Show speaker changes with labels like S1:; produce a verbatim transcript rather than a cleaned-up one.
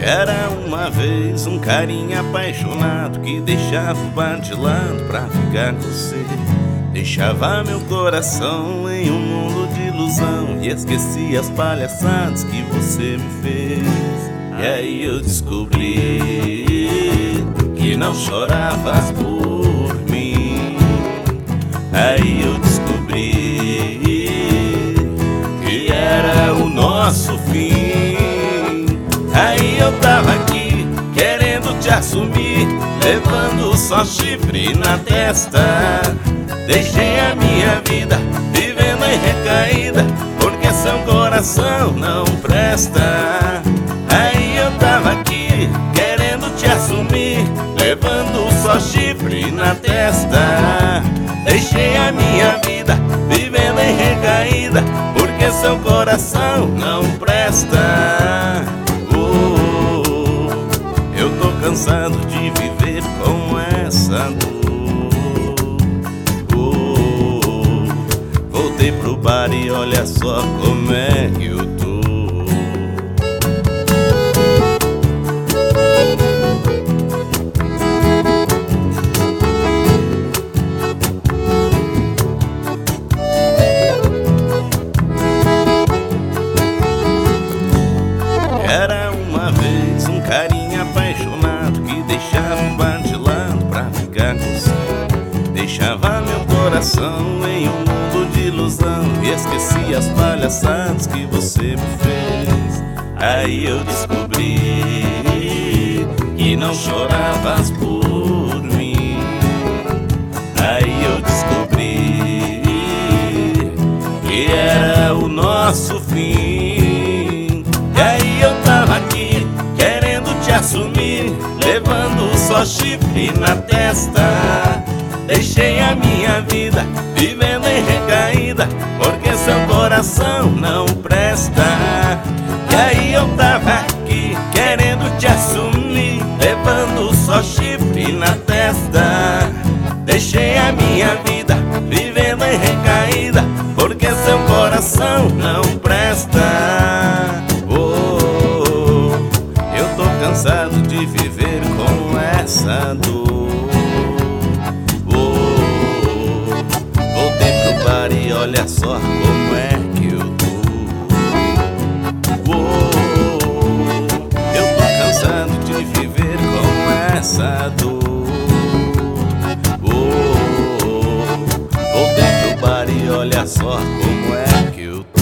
S1: Era uma vez um carinha apaixonado que deixava o bar de lado pra ficar com você. Deixava meu coração em um mundo de ilusão e esquecia as palhaçadas que você me fez. E aí eu descobri que não choravas por mim. Aí eu descobri que era o nosso fim. Aí eu tava aqui querendo te assumir, levando só chifre na testa. Deixei a minha vida vivendo em recaída, porque seu coração não presta. Aí eu tava aqui querendo te assumir, levando só chifre na testa. Deixei a minha vida vivendo em recaída, porque seu coração não presta. Oh, eu tô cansado de viver com essa dor. Oh, voltei pro bar e olha só como é que eu tô. Era uma vez um carinha apaixonado que deixava o bar de lado pra ficar com você. Deixava meu coração em um mundo de ilusão e esquecia as palhaçadas que você me fez. Aí eu descobri que não choravas por mim. Aí eu descobri que era o nosso fim. E aí eu tava aqui querendo te assumir, levando só chifre na testa. Deixei a minha vida vivendo em recaída, porque seu coração não presta. E aí eu tava aqui querendo te assumir, levando só chifre na testa. Deixei a minha vida vivendo em recaída, porque seu coração não presta. Oh, eu tô cansado de viver com essa dor. Oh, voltei pro bar e olha só como é que eu tô. Oh, eu tô cansado de viver com essa dor. Oh, voltei pro bar e olha só como é que eu tô.